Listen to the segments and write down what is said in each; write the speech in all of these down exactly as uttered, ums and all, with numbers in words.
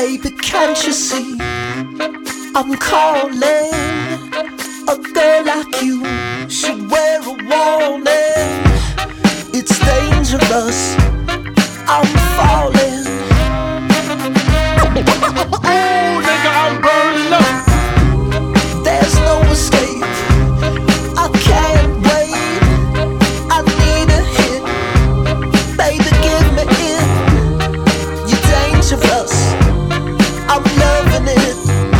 Baby, can't you see I'm calling? A girl like you should wear a warning. It's dangerous, I'm falling. Oh, nigga, I'm burning up. There's no escape, I can't wait. I need a hit, baby, give me it. You're dangerous, I'm loving it.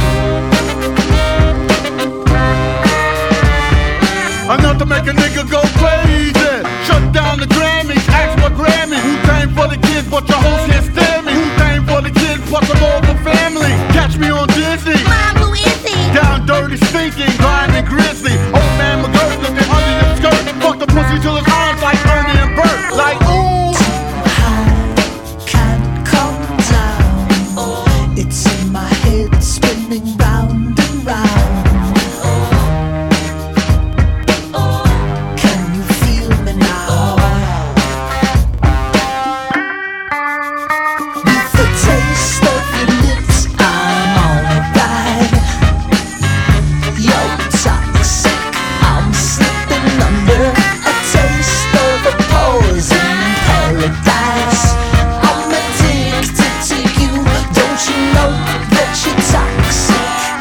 Enough to make a nigga go crazy. Shut down the Grammys, ask for Grammy. Wu-Tang for the kids, but your host can't stand me. Wu-Tang for the kids, plus I'm all for family. Catch me on Disney. Mom, who is he? Down dirty, stinking, grime and grizzly. Old man McGirt looking under your skirt. Fuck the pussy till his arms like Ernie and Bert. Like ooh. High, can't come down. It's in my head, spinning round and round. Can you feel me now? With the taste of your lips, I'm on a ride. You're toxic, I'm slipping under a taste of a poison paradise. I'm addicted to you, don't you know that you're toxic?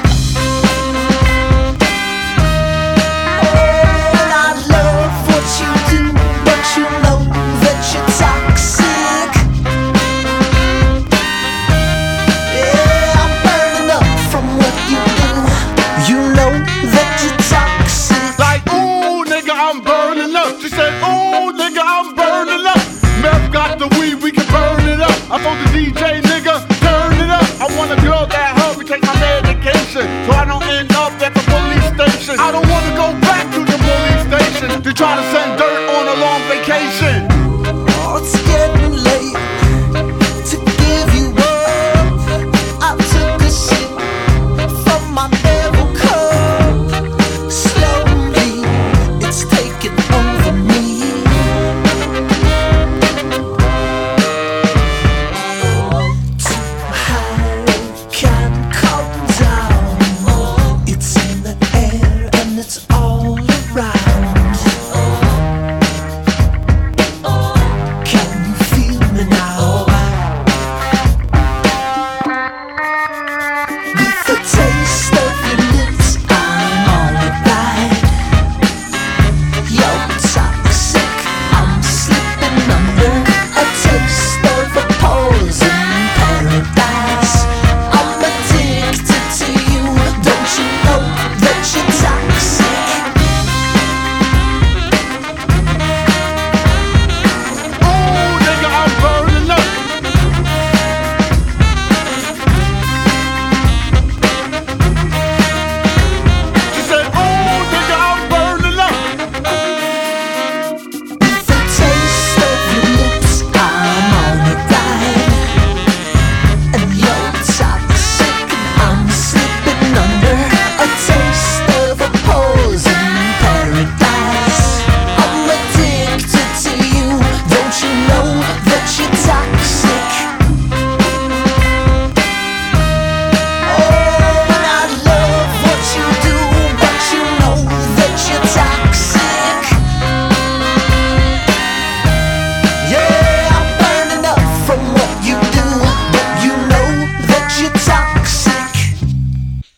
Oh, and I love what you do, but you know that you're toxic. Yeah, I'm burning up from what you do, you know that you're toxic. Like, ooh, nigga, I'm burning up. She said, ooh, nigga, I'm burning up. Meth got the weed, we can burn it up. I told the D J, nigga, turn it up. I want a girl that